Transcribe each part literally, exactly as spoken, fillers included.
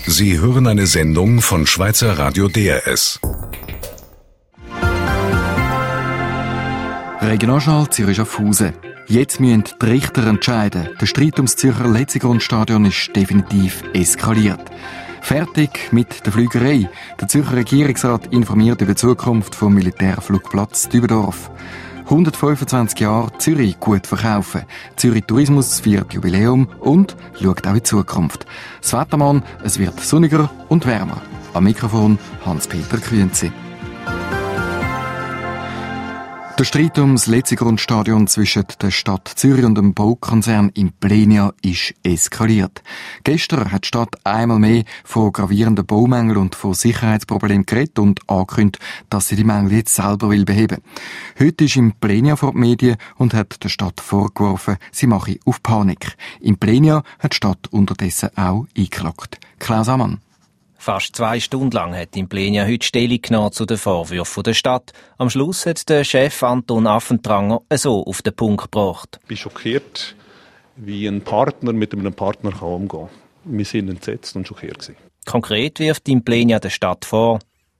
Sie hören eine Sendung von Schweizer Radio D R S. Regionaljournal Zürich Schaffhausen. Jetzt müssen die Richter entscheiden. Der Streit ums Zürcher Letzigrundstadion ist definitiv eskaliert. Fertig mit der Flügerei. Der Zürcher Regierungsrat informiert über die Zukunft vom Militärflugplatz Dübendorf. hundertfünfundzwanzig Jahre Zürich gut verkaufen. Zürich Tourismus feiert Jubiläum und schaut auch in die Zukunft. Das Wettermann, es wird sonniger und wärmer. Am Mikrofon Hans-Peter Kühnzi. Der Streit ums Letzigrundstadion zwischen der Stadt Zürich und dem Baukonzern Implenia ist eskaliert. Gestern hat die Stadt einmal mehr von gravierenden Baumängeln und von Sicherheitsproblemen geredet und angekündigt, dass sie die Mängel jetzt selber will beheben. Heute ist Implenia vor die Medien und hat der Stadt vorgeworfen, sie mache auf Panik. Implenia hat die Stadt unterdessen auch eingeklagt. Klaus Ammann. Fast zwei Stunden lang hat Implenia heute Stellung genommen zu den Vorwürfen der Stadt. Am Schluss hat der Chef Anton Affentranger so auf den Punkt gebracht. Ich bin schockiert, wie ein Partner mit einem Partner kann umgehen kann. Wir sind entsetzt und schockiert gewesen. Konkret wirft Implenia der Stadt vor,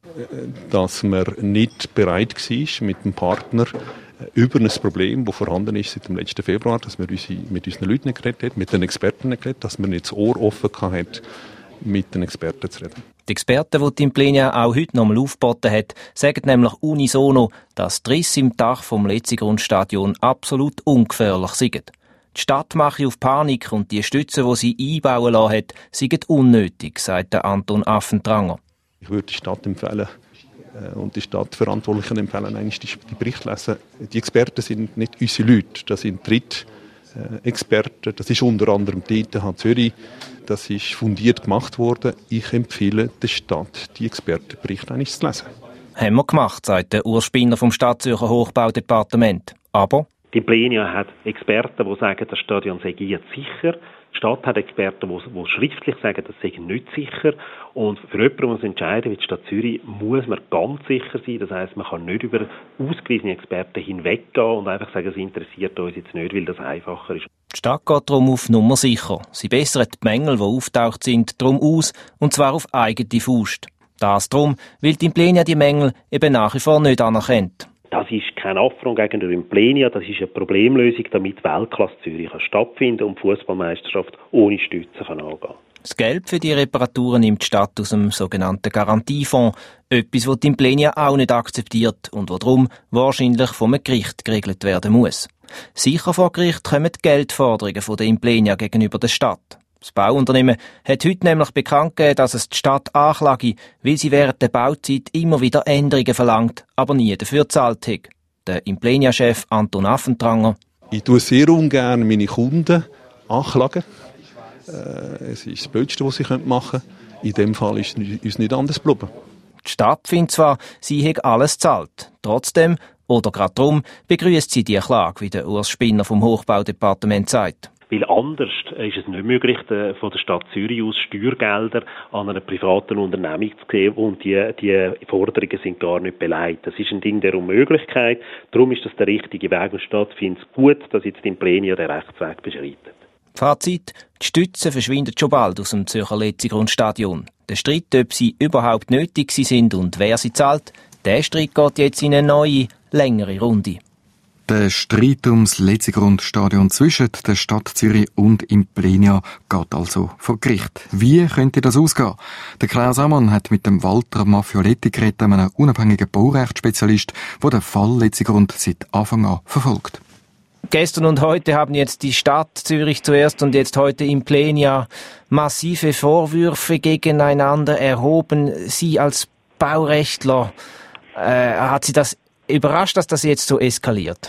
dass man nicht bereit war, mit dem Partner über ein Problem, das vorhanden ist seit dem letzten Februar, dass man mit unseren Leuten nicht geredet hat, mit den Experten nicht geredet hat, dass man nicht das Ohr offen hatte, mit den Experten zu reden. Die Experten, die die Implenia auch heute noch einmal aufgeboten hat, sagen nämlich unisono, dass die Risse im Dach vom Letzigrundstadion absolut ungefährlich sind. Die Stadt mache auf Panik und die Stützen, die sie einbauen lassen hat, seien unnötig, sagt Anton Affentranger. Ich würde die Stadt empfehlen äh, und die Stadtverantwortlichen empfehlen, eigentlich die, die Berichte lesen. Die Experten sind nicht unsere Leute, das sind Drittexperten. Das ist unter anderem die E T H Zürich. Das ist fundiert gemacht worden. Ich empfehle der Stadt, die Expertenberichte eigentlich zu lesen. Haben wir gemacht, sagt der Urs Spinner vom Stadtzürcher Hochbaudepartement. Aber die Implenia hat Experten, die sagen, das Stadion sei jetzt sicher. Die Stadt hat Experten, die, die schriftlich sagen, das sei nicht sicher. Und für jemanden, der uns entscheiden wie die Stadt Zürich, muss man ganz sicher sein. Das heisst, man kann nicht über ausgewiesene Experten hinweggehen und einfach sagen, es interessiert uns jetzt nicht, weil das einfacher ist. Die Stadt geht darum auf Nummer sicher. Sie bessert die Mängel, die auftaucht sind, darum aus, und zwar auf eigene Faust. Das darum, weil die Implenia die Mängel eben nach wie vor nicht anerkennt. Das ist kein Affront gegenüber Implenia, das ist eine Problemlösung, damit Weltklasse Zürich stattfinden kann und die Fußballmeisterschaft ohne Stütze kann angehen kann. Das Geld für die Reparaturen nimmt die Stadt aus dem sogenannten Garantiefonds. Etwas, das die Implenia auch nicht akzeptiert und was darum wahrscheinlich vom Gericht geregelt werden muss. Sicher vor Gericht kommen die Geldforderungen von der Implenia gegenüber der Stadt. Das Bauunternehmen hat heute nämlich bekannt gegeben, dass es die Stadt anklage, weil sie während der Bauzeit immer wieder Änderungen verlangt, aber nie dafür gezahlt hat. Der Implenia-Chef Anton Affentranger. Ich tue sehr ungern meine Kunden anklagen. Äh, es ist das Blödste, was sie machen können. In dem Fall ist uns nicht anders geblieben. Die Stadt findet zwar, sie hätte alles gezahlt. Trotzdem, oder gerade darum, begrüßt sie die Klage, wie der Urs Spinner vom Hochbaudepartement sagt. Weil anders ist es nicht möglich, von der Stadt Zürich aus Steuergelder an einer privaten Unternehmung zu geben und die, die Forderungen sind gar nicht beleidigt. Das ist ein Ding der Unmöglichkeit. Darum ist das der richtige Weg und die Stadt findet es gut, dass jetzt die Implenia den Rechtsweg beschreitet. Fazit: Die Stützen verschwinden schon bald aus dem Zürcher Letzigrundstadion. Der Streit, ob sie überhaupt nötig sind und wer sie zahlt, der Streit geht jetzt in eine neue, längere Runde. Der Streit ums Letzigrundstadion zwischen der Stadt Zürich und Implenia geht also vor Gericht. Wie könnte das ausgehen? Der Klaus Ammann hat mit dem Walter Maffioletti geredet, einem unabhängigen Baurechtsspezialist, der den Fall Letzigrund seit Anfang an verfolgt. Gestern und heute haben jetzt die Stadt Zürich zuerst und jetzt heute Implenia massive Vorwürfe gegeneinander erhoben. Sie als Baurechtler, äh, hat Sie das überrascht, dass das jetzt so eskaliert?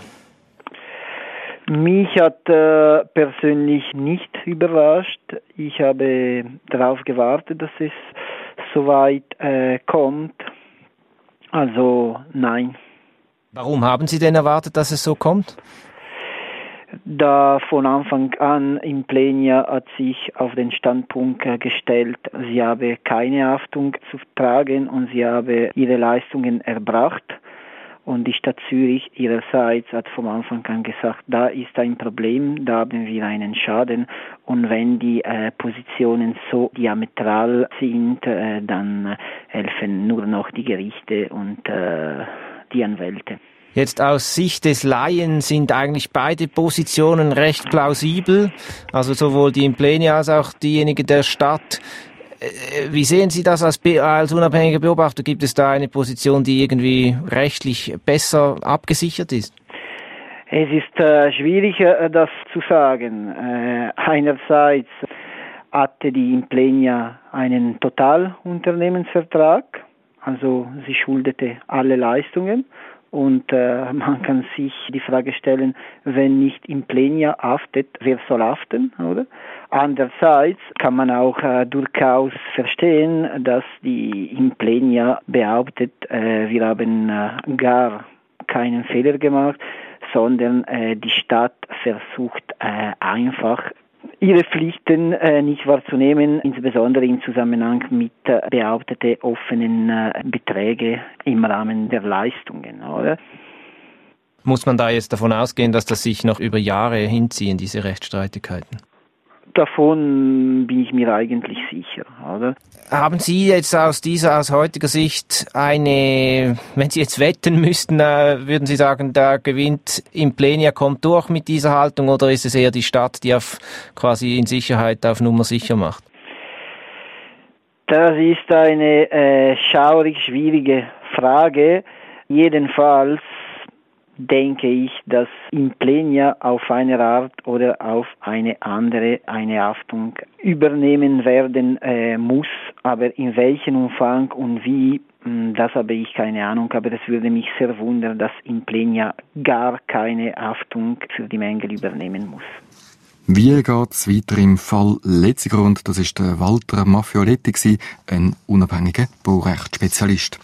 Mich hat äh, persönlich nicht überrascht. Ich habe darauf gewartet, dass es soweit äh, kommt. Also nein. Warum haben Sie denn erwartet, dass es so kommt? Da von Anfang an Implenia hat sich auf den Standpunkt gestellt, sie habe keine Haftung zu tragen und sie habe ihre Leistungen erbracht. Und die Stadt Zürich ihrerseits hat vom Anfang an gesagt, da ist ein Problem, da haben wir einen Schaden. Und wenn die äh, Positionen so diametral sind, äh, dann helfen nur noch die Gerichte und äh, die Anwälte. Jetzt aus Sicht des Laien sind eigentlich beide Positionen recht plausibel, also sowohl die Implenia als auch diejenige der Stadt. Wie sehen Sie das als, als unabhängiger Beobachter? Gibt es da eine Position, die irgendwie rechtlich besser abgesichert ist? Es ist äh, schwierig, äh, das zu sagen. Äh, einerseits hatte die Implenia einen Totalunternehmensvertrag, also sie schuldete alle Leistungen. Und äh, man kann sich die Frage stellen, wenn nicht Implenia haftet, wer soll haften, oder? Andererseits kann man auch äh, durchaus verstehen, dass die Implenia behauptet, äh, wir haben äh, gar keinen Fehler gemacht, sondern äh, die Stadt versucht äh, einfach ihre Pflichten äh, nicht wahrzunehmen, insbesondere im Zusammenhang mit äh, behaupteten offenen äh, Beträge im Rahmen der Leistungen, oder? Muss man da jetzt davon ausgehen, dass das sich noch über Jahre hinziehen, diese Rechtsstreitigkeiten? Davon bin ich mir eigentlich sicher, oder? Haben Sie jetzt aus dieser, aus heutiger Sicht eine, wenn Sie jetzt wetten müssten, äh, würden Sie sagen, da gewinnt Implenia, kommt durch mit dieser Haltung, oder ist es eher die Stadt, die auf quasi in Sicherheit auf Nummer sicher macht? Das ist eine äh, schaurig schwierige Frage. Jedenfalls denke ich, dass Implenia auf eine Art oder auf eine andere eine Haftung übernehmen werden äh, muss, aber in welchem Umfang und wie, mh, das habe ich keine Ahnung, aber es würde mich sehr wundern, dass Implenia gar keine Haftung für die Mängel übernehmen muss. Wie geht es weiter im Fall Letzigrund? Das ist der Walter Maffioletti, ein unabhängiger Baurechtsspezialist.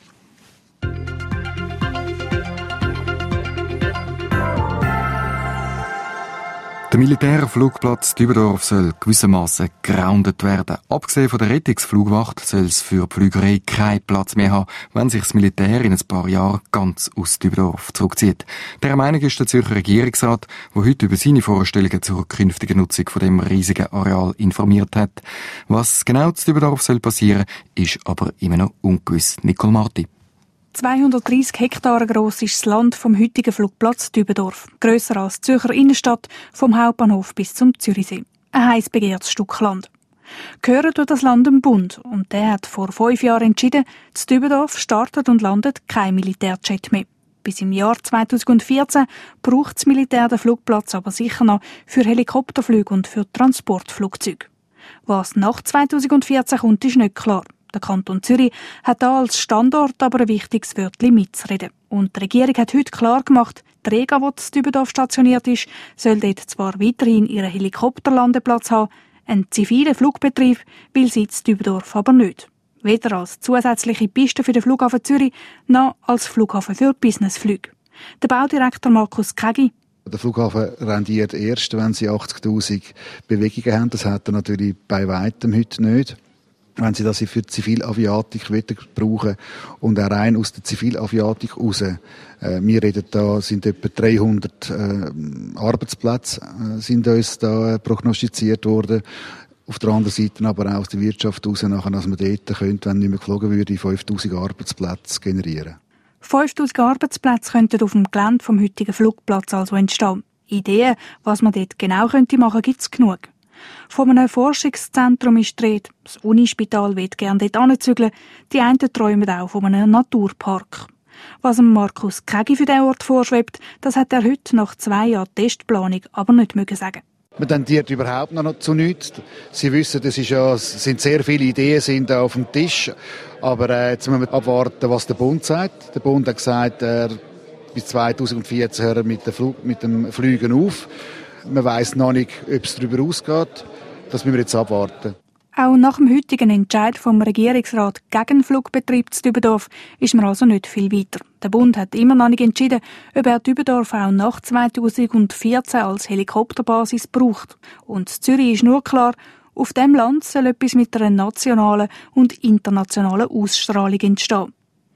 Der Militärflugplatz Dübendorf soll gewissermaßen gegroundet werden. Abgesehen von der Rettungsflugwacht soll es für die Flügerei keinen Platz mehr haben, wenn sich das Militär in ein paar Jahren ganz aus Dübendorf zurückzieht. Der Meinung ist der Zürcher Regierungsrat, der heute über seine Vorstellungen zur künftigen Nutzung von dem riesigen Areal informiert hat. Was genau zu Dübendorf soll passieren, ist aber immer noch ungewiss. Nicole Marti. zweihundertdreissig Hektare gross ist das Land vom heutigen Flugplatz Dübendorf. Grösser als die Zürcher Innenstadt, vom Hauptbahnhof bis zum Zürichsee. Ein heiß begehrtes Stück Land. Gehört durch das Land dem Bund, und der hat vor fünf Jahren entschieden, zu Dübendorf startet und landet kein Militärjet mehr. Bis im Jahr zweitausendvierzehn braucht das Militär den Flugplatz aber sicher noch für Helikopterflüge und für Transportflugzeuge. Was nach zweitausendvierzehn kommt, ist nicht klar. Der Kanton Zürich hat da als Standort aber ein wichtiges Wörtchen mitzureden. Und die Regierung hat heute klar gemacht, die Rega, die in Dübendorf stationiert ist, soll dort zwar weiterhin ihren Helikopterlandeplatz haben, einen zivilen Flugbetrieb will sie in Dübendorf aber nicht. Weder als zusätzliche Piste für den Flughafen Zürich, noch als Flughafen für Businessflüge. Der Baudirektor Markus Kegi: Der Flughafen rendiert erst, wenn sie achtzigtausend Bewegungen haben. Das hat er natürlich bei weitem heute nicht. Wenn sie das für die Zivilaviatik brauchen und auch rein aus der Zivilaviatik raus. Äh, wir reden da, sind etwa dreihundert äh, Arbeitsplätze äh, sind uns da äh, prognostiziert worden. Auf der anderen Seite aber auch aus der Wirtschaft raus, nachher, dass man dort könnte, wenn nicht mehr geflogen würde, fünftausend Arbeitsplätze generieren. fünftausend Arbeitsplätze könnten auf dem Gelände vom heutigen Flugplatz also entstehen. Ideen, was man dort genau könnte machen, gibt es genug. Von einem Forschungszentrum ist die Rede. Das Unispital will gerne dort hinzügeln. Die einen träumen auch von einem Naturpark. Was dem Markus Kegi für diesen Ort vorschwebt, das hat er heute nach zwei Jahren Testplanung aber nicht mögen sagen. Man tendiert überhaupt noch zu nichts. Sie wissen, das ist ja, es sind sehr viele Ideen sind auf dem Tisch. Aber äh, jetzt müssen wir abwarten, was der Bund sagt. Der Bund hat gesagt, er bis zweitausendvierzehn hören mit, Flug, mit dem Fliegen auf. Man weiss noch nicht, ob es darüber ausgeht. Das müssen wir jetzt abwarten. Auch nach dem heutigen Entscheid vom Regierungsrat gegen Flugbetrieb zu Dübendorf ist man also nicht viel weiter. Der Bund hat immer noch nicht entschieden, ob er Dübendorf auch nach zweitausendvierzehn als Helikopterbasis braucht. Und in Zürich ist nur klar, auf dem Land soll etwas mit einer nationalen und internationalen Ausstrahlung entstehen.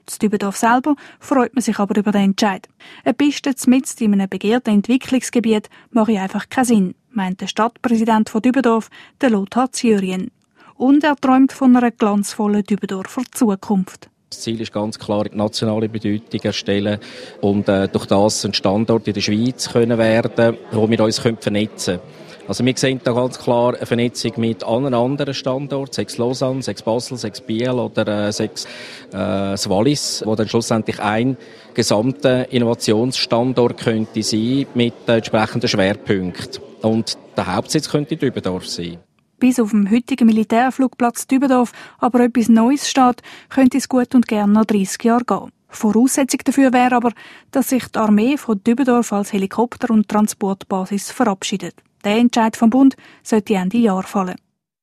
In Dübendorf selber freut man sich aber über den Entscheid. Eine Piste mitten in einem begehrten Entwicklungsgebiet mache einfach keinen Sinn, meint der Stadtpräsident von Dübendorf, der Lothar Zürien. Und er träumt von einer glanzvollen Dübendorfer Zukunft. Das Ziel ist ganz klar, nationale Bedeutung erstellen und äh, durch das ein Standort in der Schweiz können werden, wo wir uns können vernetzen können. Also wir sehen da ganz klar eine Vernetzung mit allen anderen Standorten, sechs Lausanne, sechs Basel, sechs Biel oder äh, sechs äh, das Wallis, wo dann schlussendlich ein gesamter Innovationsstandort könnte sein mit äh, entsprechenden Schwerpunkten. Und der Hauptsitz könnte Dübendorf sein. Bis auf dem heutigen Militärflugplatz Dübendorf aber etwas Neues steht, könnte es gut und gern noch dreissig Jahre gehen. Voraussetzung dafür wäre aber, dass sich die Armee von Dübendorf als Helikopter- und Transportbasis verabschiedet. Der Entscheid vom Bund sollte Ende Jahr fallen.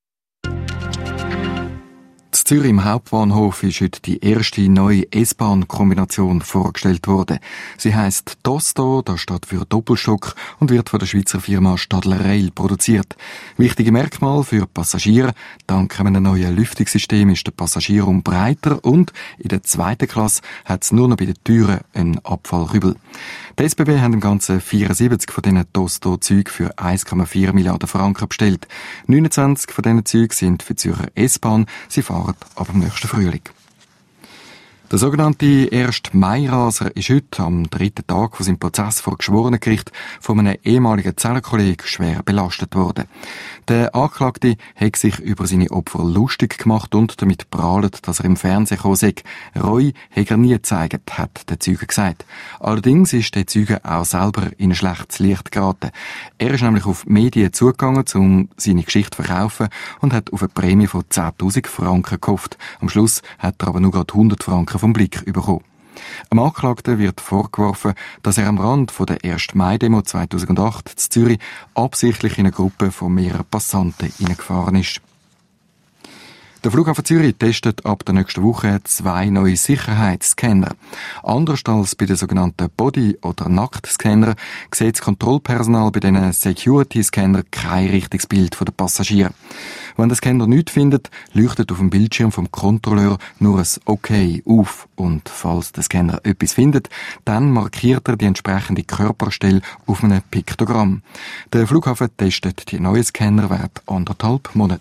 In Zürich im Hauptbahnhof ist heute die erste neue S-Bahn-Kombination vorgestellt worden. Sie heisst Tosto, das steht für Doppelstock und wird von der Schweizer Firma Stadler Rail produziert. Wichtige Merkmal für Passagiere: dank einem neuen Lüftungssystem ist der Passagierraum breiter und in der zweiten Klasse hat es nur noch bei den Türen einen Abfallkübel. Die S B B haben im Ganzen vierundsiebzig von diesen Tosto-Zügen für eins Komma vier Milliarden Franken bestellt. neunundzwanzig von diesen Zügen sind für die Zürcher S-Bahn. Sie fahren ab dem nächsten Frühling. Der sogenannte erste Mai-Raser ist heute, am dritten Tag von seinem Prozess vor Geschworenengericht, von einem ehemaligen Zellenkollegen schwer belastet worden. Der Angeklagte hat sich über seine Opfer lustig gemacht und damit prahlt, dass er im Fernsehen gekommen sei. Reue hat er nie gezeigt, hat der Zeuge gesagt. Allerdings ist der Zeuge auch selber in ein schlechtes Licht geraten. Er ist nämlich auf Medien zugegangen, um seine Geschichte zu verkaufen und hat auf eine Prämie von zehntausend Franken gehofft. Am Schluss hat er aber nur gerade hundert Franken vom Blick bekommen. Am Angeklagten wird vorgeworfen, dass er am Rand von der ersten Mai-Demo zweitausendacht in Zürich absichtlich in eine Gruppe von mehreren Passanten hineingefahren ist. Der Flughafen Zürich testet ab der nächsten Woche zwei neue Sicherheitsscanner. Anders als bei den sogenannten Body- oder Nacktscanner sieht das Kontrollpersonal bei diesen Security-Scanner kein richtiges Bild der Passagiere. Wenn der Scanner nichts findet, leuchtet auf dem Bildschirm vom Kontrolleur nur ein Okay auf. Und falls der Scanner etwas findet, dann markiert er die entsprechende Körperstelle auf einem Piktogramm. Der Flughafen testet die neuen Scanner während anderthalb Monate.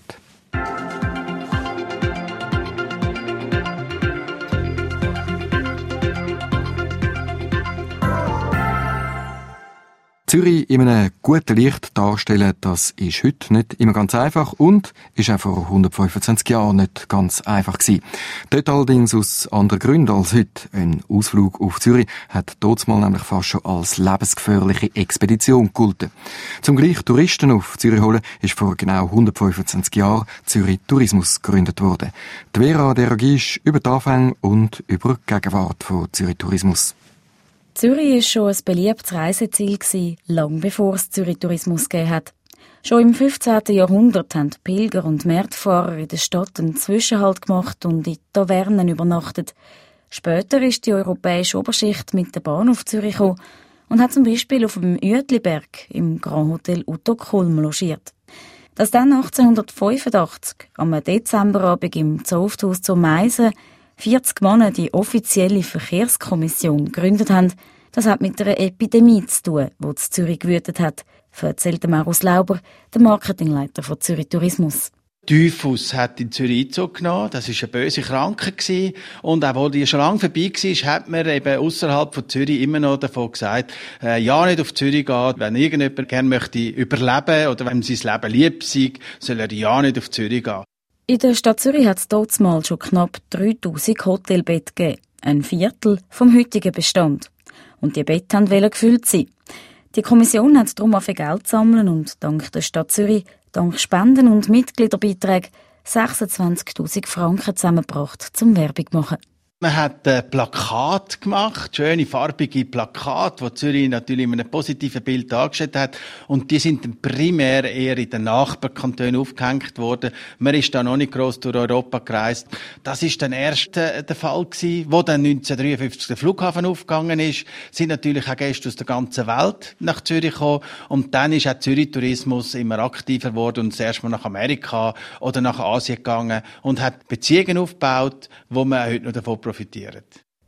Zürich in einem guten Licht darstellen, das ist heute nicht immer ganz einfach und ist auch vor hundertfünfundzwanzig Jahren nicht ganz einfach gewesen. Dort allerdings aus anderen Gründen als heute. Ein Ausflug auf Zürich hat damals nämlich fast schon als lebensgefährliche Expedition gegolten. Zum gleich Touristen auf Zürich holen ist vor genau hundertfünfundzwanzig Jahren Zürich Tourismus gegründet worden. Die Vera Derogisch über die Anfänge und über die Gegenwart von Zürich Tourismus. Zürich war schon ein beliebtes Reiseziel, lange bevor es Zürich Tourismus gegeben hat. Schon im fünfzehnten Jahrhundert haben Pilger und Märtfahrer in der Stadt einen Zwischenhalt gemacht und in Tavernen übernachtet. Später ist die europäische Oberschicht mit der Bahn auf Zürich gekommen und hat zum Beispiel auf dem Uetliberg im Grand Hotel Utto Kulm logiert. Dass dann achtzehnhundertfünfundachtzig am Dezemberabend im Zoofthaus zur Meise vierzig Männer die offizielle Verkehrskommission gegründet haben, das hat mit einer Epidemie zu tun, die in Zürich gewütet hat, erzählte Marus Lauber, der Marketingleiter von Zürich Tourismus. Typhus hat in Zürich Einzug genommen. Das war eine böse Krankheit. Und auch, wo die schon lange vorbei war, hat man eben ausserhalb von Zürich immer noch davon gesagt, äh, ja, nicht auf Zürich gehen. Wenn irgendjemand gerne möchte überleben oder wenn sein Leben lieb sei, soll er ja nicht auf Zürich gehen. In der Stadt Zürich hat es damals schon knapp dreitausend Hotelbetten gegeben. Ein Viertel vom heutigen Bestand. Und die Betten wollten gefüllt sein. Die Kommission hat darum auf Geld sammeln und dank der Stadt Zürich, dank Spenden und Mitgliederbeiträgen sechsundzwanzigtausend Franken zusammengebracht, zum Werbung zu machen. Man hat ein Plakat gemacht, schöne farbige Plakate, die Zürich natürlich in einem positiven Bild dargestellt hat. Und die sind dann primär eher in den Nachbarkantonen aufgehängt worden. Man ist da noch nicht gross durch Europa gereist. Das ist dann erst äh, der Fall gewesen, wo dann neunzehnhundertdreiundfünfzig der Flughafen aufgegangen ist. Sind natürlich auch Gäste aus der ganzen Welt nach Zürich gekommen. Und dann ist auch Zürich Tourismus immer aktiver geworden und zuerst mal nach Amerika oder nach Asien gegangen und hat Beziehungen aufgebaut, wo man heute noch davon profitiert.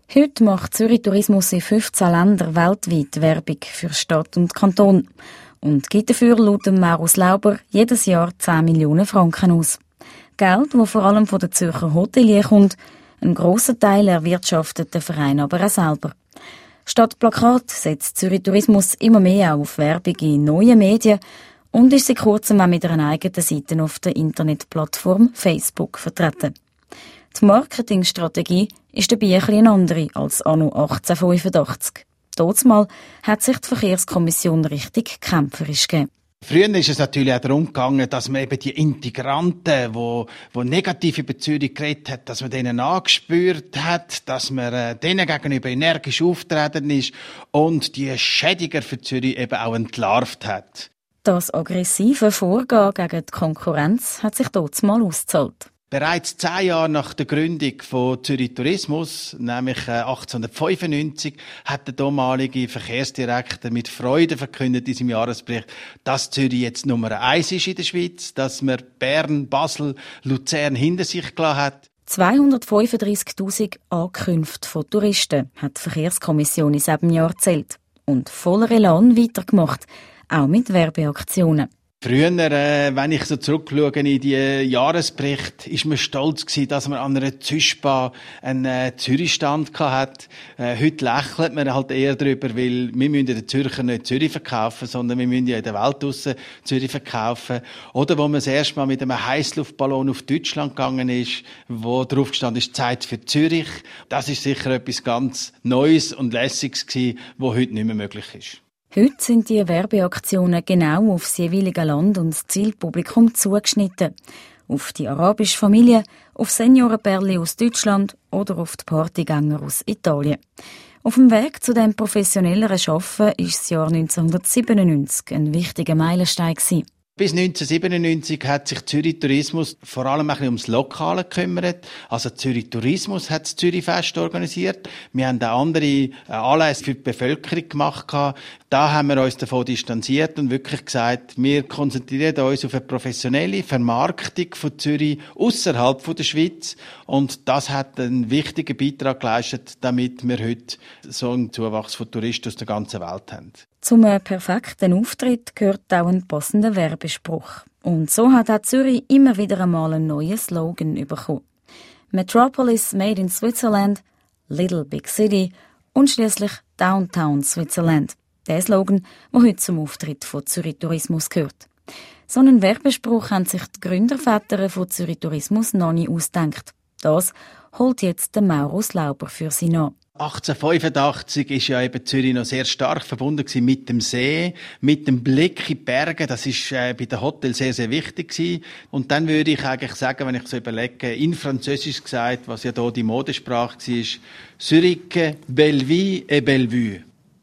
Heute macht Zürich Tourismus in fünfzehn Ländern weltweit Werbung für Stadt und Kanton und gibt dafür laut Marus Lauber jedes Jahr zehn Millionen Franken aus. Geld, das vor allem von den Zürcher Hoteliers kommt, einen grossen Teil erwirtschaftet der Verein aber auch selber. Statt Plakat setzt Zürich Tourismus immer mehr auf Werbung in neuen Medien und ist seit kurzem auch mit einer eigenen Seite auf der Internetplattform Facebook vertreten. Die Marketingstrategie ist dabei ein bisschen andere als anno achtzehnhundertfünfundachtzig. Dazumal hat sich die Verkehrskommission richtig kämpferisch gegeben. Früher ist es natürlich auch darum gegangen, dass man eben die Integranten, die, die negativ über Zürich geredet hat, dass man denen angespürt hat, dass man äh, denen gegenüber energisch auftreten ist und die Schädiger für Zürich eben auch entlarvt hat. Das aggressive Vorgehen gegen die Konkurrenz hat sich dazumal ausgezahlt. Bereits zehn Jahre nach der Gründung von Zürich Tourismus, nämlich achtzehnhundertfünfundneunzig, hat der damalige Verkehrsdirektor mit Freude verkündet in seinem Jahresbericht, dass Zürich jetzt Nummer eins ist in der Schweiz, dass man Bern, Basel, Luzern hinter sich gelassen hat. zweihundertfünfunddreissigtausend Ankünfte von Touristen hat die Verkehrskommission in diesem Jahr gezählt und voller Elan weitergemacht, auch mit Werbeaktionen. Früher, äh, wenn ich so zurückschaue in die Jahresbericht, ist man stolz gewesen, dass man an einer Züschba einen äh, Zürich-Stand hatte. Äh, heute lächelt man halt eher darüber, weil wir müssen den Zürcher nicht Zürich verkaufen, sondern wir müssen ja in der Welt draussen Zürich verkaufen. Oder wo man das erste Mal mit einem Heissluftballon auf Deutschland gegangen ist, wo drauf gestanden ist, Zeit für Zürich. Das ist sicher etwas ganz Neues und Lässiges gewesen, was heute nicht mehr möglich ist. Heute sind die Werbeaktionen genau auf das jeweilige Land und das Zielpublikum zugeschnitten. Auf die arabische Familie, auf Seniorenpärchen aus Deutschland oder auf die Partygänger aus Italien. Auf dem Weg zu dem professionelleren Arbeiten ist das Jahr neunzehnhundertsiebenundneunzig ein wichtiger Meilenstein gewesen. Bis neunzehnhundertsiebenundneunzig hat sich Zürich Tourismus vor allem ein bisschen ums Lokale gekümmert. Also Zürich Tourismus hat das Zürich-Fest organisiert. Wir haben auch andere Anlässe für die Bevölkerung gemacht. Da haben wir uns davon distanziert und wirklich gesagt, wir konzentrieren uns auf eine professionelle Vermarktung von Zürich außerhalb der Schweiz. Und das hat einen wichtigen Beitrag geleistet, damit wir heute so einen Zuwachs von Touristen aus der ganzen Welt haben. Zum perfekten Auftritt gehört auch ein passender Werbespruch. Und so hat auch Zürich immer wieder einmal einen neuen Slogan bekommen. Metropolis made in Switzerland, Little Big City und schließlich Downtown Switzerland. Der Slogan, der heute zum Auftritt von Zürich Tourismus gehört. So einen Werbespruch haben sich die Gründerväter von Zürich Tourismus noch nie ausgedacht. Das holt jetzt der Marus Lauber für sie nach. achtzehnhundertfünfundachtzig ist ja eben Zürich noch sehr stark verbunden gewesen mit dem See, mit dem Blick in die Berge. Das ist äh, bei den Hotels sehr, sehr wichtig gewesen. Und dann würde ich eigentlich sagen, wenn ich so überlege, in Französisch gesagt, was ja hier die Modesprache war, Zürich, Bellevue et Bellevue.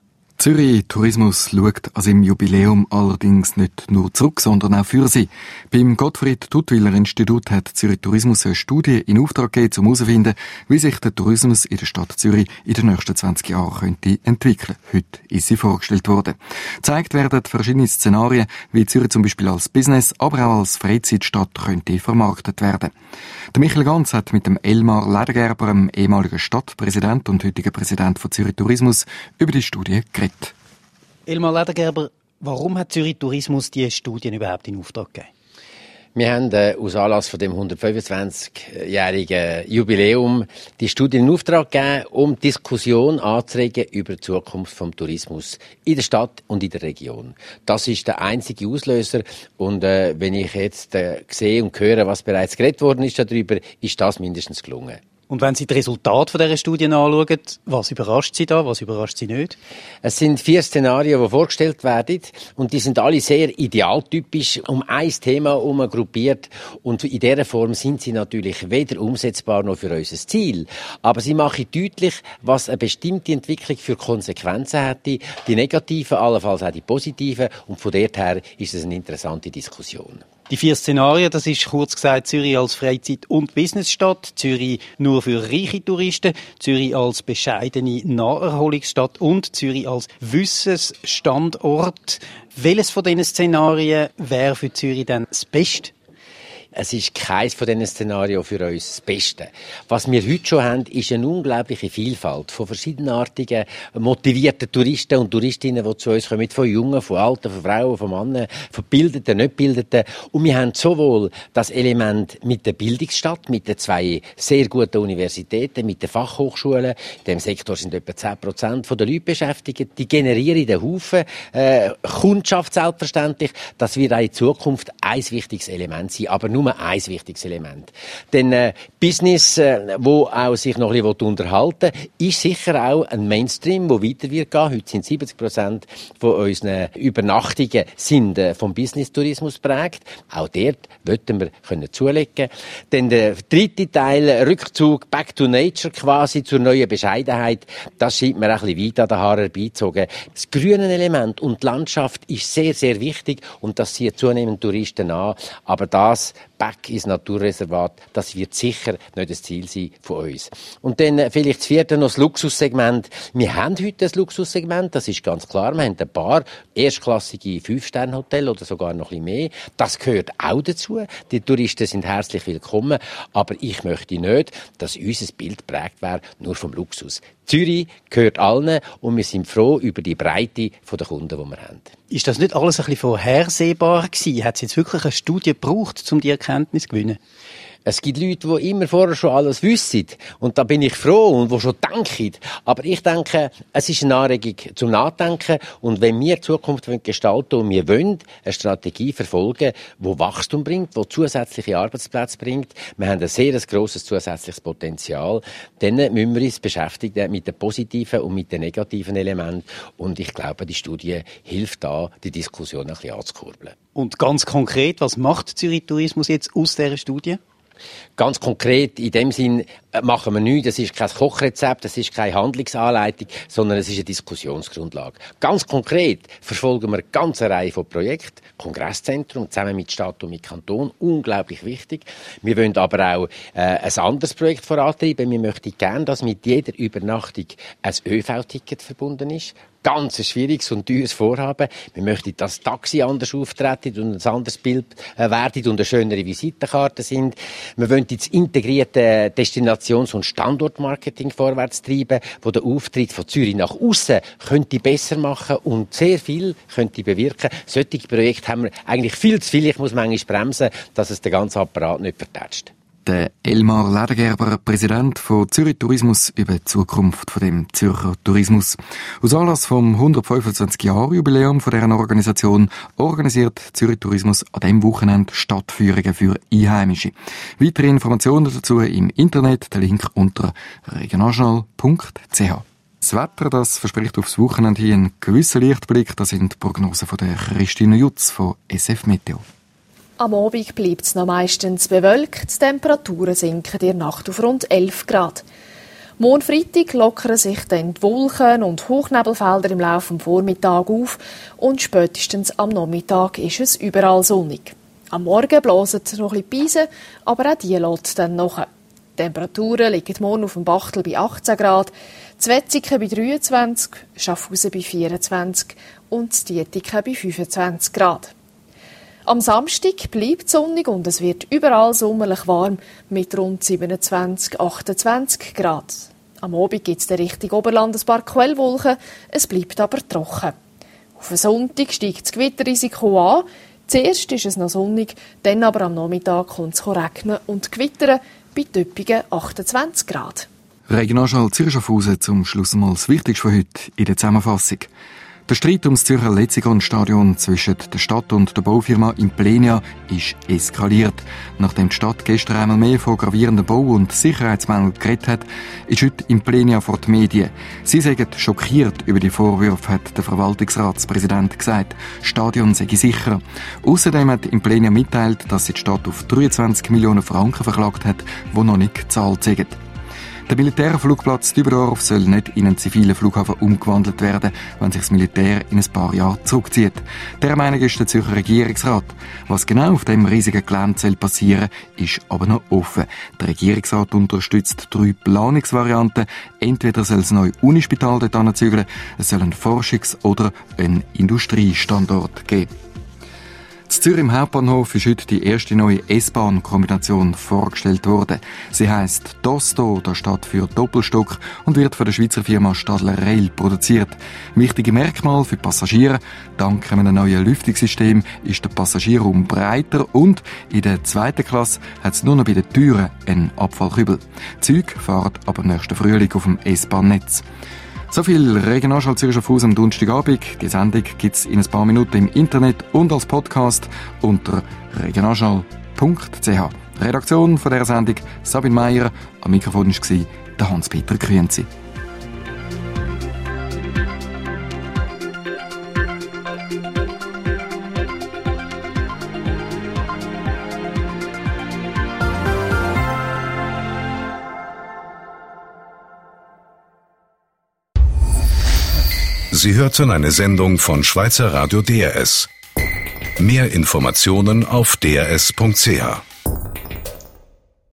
Zürich Tourismus schaut an seinem Jubiläum allerdings nicht nur zurück, sondern auch für sie. Beim Gottfried Duttwiller Institut hat Zürich Tourismus eine Studie in Auftrag gegeben, um herauszufinden, wie sich der Tourismus in der Stadt Zürich in den nächsten zwanzig Jahren könnte entwickeln. Heute ist sie vorgestellt worden. Gezeigt werden verschiedene Szenarien, wie Zürich zum Beispiel als Business, aber auch als Freizeitstadt könnte vermarktet werden. Der Michael Ganz hat mit dem Elmar Ledergerber, dem ehemaligen Stadtpräsident und heutigen Präsident von Zürich Tourismus, über die Studie geredet. Elmar Ledergerber, warum hat Zürich Tourismus diese Studien überhaupt in Auftrag gegeben? Wir haben äh, aus Anlass von dem hundertfünfundzwanzigjährigen Jubiläum die Studie in Auftrag gegeben, um Diskussion anzuregen über die Zukunft vom Tourismus in der Stadt und in der Region. Das ist der einzige Auslöser. Und äh, wenn ich jetzt äh, sehe und höre, was bereits geredet worden ist darüber, ist das mindestens gelungen. Und wenn Sie die Resultate von dieser Studie anschauen, was überrascht Sie da, was überrascht Sie nicht? Es sind vier Szenarien, die vorgestellt werden und die sind alle sehr idealtypisch um ein Thema herum gruppiert und in dieser Form sind sie natürlich weder umsetzbar noch für unser Ziel. Aber sie machen deutlich, was eine bestimmte Entwicklung für Konsequenzen hätte, die negativen, allenfalls auch die positiven und von dort her ist es eine interessante Diskussion. Die vier Szenarien, das ist kurz gesagt Zürich als Freizeit- und Businessstadt, Zürich nur für reiche Touristen, Zürich als bescheidene Naherholungsstadt und Zürich als Wissensstandort. Welches von diesen Szenarien wäre für Zürich denn das Beste? Es ist keins von diesen Szenarien für uns das Beste. Was wir heute schon haben, ist eine unglaubliche Vielfalt von verschiedenartigen, motivierten Touristen und Touristinnen, die zu uns kommen, von Jungen, von Alten, von Frauen, von Männern, von Bildeten, nicht Bildeten. Und wir haben sowohl das Element mit der Bildungsstadt, mit den zwei sehr guten Universitäten, mit den Fachhochschulen. In diesem Sektor sind etwa zehn Prozent der Leute beschäftigt. Die generieren den Haufen äh, Kundschaft selbstverständlich. Das wird auch in Zukunft ein wichtiges Element sein, aber nur ein wichtiges Element. Denn äh, Business, äh, wo auch sich noch ein bisschen unterhalten will, ist sicher auch ein Mainstream, der weiter wird gehen. Heute sind siebzig Prozent von unseren Übernachtungen sind, äh, vom Business-Tourismus geprägt. Auch dort wollten wir können zulegen. Denn der dritte Teil, Rückzug, Back to Nature quasi, zur neuen Bescheidenheit, das scheint mir auch ein bisschen weit an den Haaren herbeizogen. Das grüne Element und die Landschaft ist sehr, sehr wichtig und das zieht zunehmend Touristen an. Aber das Back ins Naturreservat, das wird sicher nicht das Ziel sein von uns. Und dann vielleicht das vierte noch das Luxussegment. Wir haben heute das Luxussegment, das ist ganz klar. Wir haben ein paar erstklassige Fünf-Sterne-Hotels oder sogar noch ein bisschen mehr. Das gehört auch dazu. Die Touristen sind herzlich willkommen. Aber ich möchte nicht, dass unser Bild geprägt wäre nur vom Luxus. Zürich gehört allen und wir sind froh über die Breite der Kunden, die wir haben. Ist das nicht alles ein bisschen vorhersehbar gewesen? Hat es jetzt wirklich eine Studie gebraucht, um die Erkenntnis zu gewinnen? Es gibt Leute, die immer vorher schon alles wissen. Und da bin ich froh und die schon denken. Aber ich denke, es ist eine Anregung zum Nachdenken. Und wenn wir die Zukunft gestalten und wir wollen eine Strategie verfolgen, die Wachstum bringt, die zusätzliche Arbeitsplätze bringt, wir haben ein sehr grosses zusätzliches Potenzial, dann müssen wir uns beschäftigen mit den positiven und mit den negativen Elementen. Und ich glaube, die Studie hilft da, die Diskussion ein bisschen anzukurbeln. Und ganz konkret, was macht Zürich Tourismus jetzt aus dieser Studie? Ganz konkret, in dem Sinn machen wir nichts. Das ist kein Kochrezept, das ist keine Handlungsanleitung, sondern es ist eine Diskussionsgrundlage. Ganz konkret verfolgen wir eine ganze Reihe von Projekten. Kongresszentrum zusammen mit Stadt und mit Kanton, unglaublich wichtig. Wir wollen aber auch äh, ein anderes Projekt vorantreiben. Wir möchten gerne, dass mit jeder Übernachtung ein ÖV-Ticket verbunden ist. Ganz ein schwieriges und teures Vorhaben. Wir möchten, dass Taxi anders auftreten und ein anderes Bild äh, werden und eine schönere Visitenkarte sind. Wir wollen das integrierte Destinations- und Standortmarketing vorwärts treiben, wo der Auftritt von Zürich nach aussen könnte besser machen und sehr viel könnte bewirken. Solche Projekte haben wir eigentlich viel zu viel. Ich muss manchmal bremsen, dass es den ganzen Apparat nicht vertätscht. Der Elmar Ledergerber, Präsident von Zürich Tourismus, über die Zukunft von dem Zürcher Tourismus. Aus Anlass vom hundertfünfundzwanzig-Jahr-Jubiläum von dieser Organisation organisiert Zürich Tourismus an diesem Wochenende Stadtführungen für Einheimische. Weitere Informationen dazu im Internet, der Link unter regionaljournal punkt c h. Das Wetter, das verspricht aufs Wochenende hier einen gewissen Lichtblick. Das sind die Prognosen von der Christine Jutz von S F Meteo. Am Abend bleibt es noch meistens bewölkt, die Temperaturen sinken in der Nacht auf rund elf Grad. Morgen Freitag lockern sich dann die Wolken und Hochnebelfelder im Laufe des Vormittags auf und spätestens am Nachmittag ist es überall sonnig. Am Morgen blasen noch ein bisschen Beise, aber auch die lässt dann nach. Die Temperaturen liegen morgen auf dem Bachtel bei achtzehn Grad, Zwetzigen bei dreiundzwanzig, Schaffhausen bei vierundzwanzig und Dietiken bei fünfundzwanzig Grad. Am Samstag bleibt es sonnig und es wird überall sommerlich warm mit rund siebenundzwanzig, achtundzwanzig Grad. Am Abend gibt es den richtigen Oberlandespark Quellwolken, es bleibt aber trocken. Auf den Sonntag steigt das Gewitterrisiko an. Zuerst ist es noch sonnig, dann aber am Nachmittag kommt es regnen und gewittern bei töppigen achtundzwanzig Grad. Regionalschall Zürich Schaffhausen zum Schluss mal das Wichtigste von heute in der Zusammenfassung. Der Streit ums Zürcher Letzigrund-Stadion zwischen der Stadt und der Baufirma Implenia ist eskaliert. Nachdem die Stadt gestern einmal mehr von gravierenden Bau- und Sicherheitsmängeln geredet hat, ist heute Implenia vor die Medien. Sie sind schockiert über die Vorwürfe, hat der Verwaltungsratspräsident gesagt. Das Stadion sei sicher. Außerdem hat Implenia mitteilt, dass sie die Stadt auf dreiundzwanzig Millionen Franken verklagt hat, die noch nicht gezahlt sind. Der Militärflugplatz Dübendorf soll nicht in einen zivilen Flughafen umgewandelt werden, wenn sich das Militär in ein paar Jahren zurückzieht. Der Meinung ist der Zürcher Regierungsrat. Was genau auf dem riesigen Gelände soll passieren, ist aber noch offen. Der Regierungsrat unterstützt drei Planungsvarianten. Entweder soll es ein neues Unispital dort anzügeln, es soll einen Forschungs- oder einen Industriestandort geben. In Zürich im Hauptbahnhof ist heute die erste neue S-Bahn-Kombination vorgestellt worden. Sie heisst Dosto, das steht für Doppelstock und wird von der Schweizer Firma Stadler Rail produziert. Wichtige Merkmal für die Passagiere: dank einem neuen Lüftungssystem ist der Passagierraum breiter und in der zweiten Klasse hat es nur noch bei den Türen einen Abfallkübel. Die Züge fahren aber nächsten Frühling auf dem S-Bahn-Netz. So viel Regionalschau Zürich auf Haus am Donnerstagabend. Die Sendung gibt es in ein paar Minuten im Internet und als Podcast unter regionalschau punkt c h. Redaktion von dieser Sendung Sabine Meier. Am Mikrofon war der Hans-Peter Grünzi. Sie hörten eine Sendung von Schweizer Radio D R S. Mehr Informationen auf d r s punkt c h.